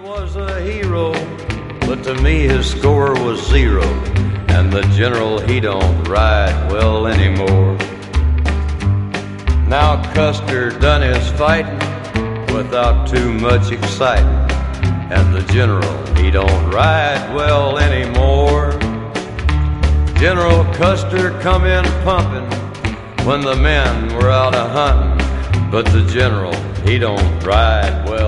was a hero, but to me his score was zero, and the general, he don't ride well anymore. Now Custer done his fighting without too much exciting, and the general, he don't ride well anymore. General Custer come in pumping when the men were out a hunting, but the general, he don't ride well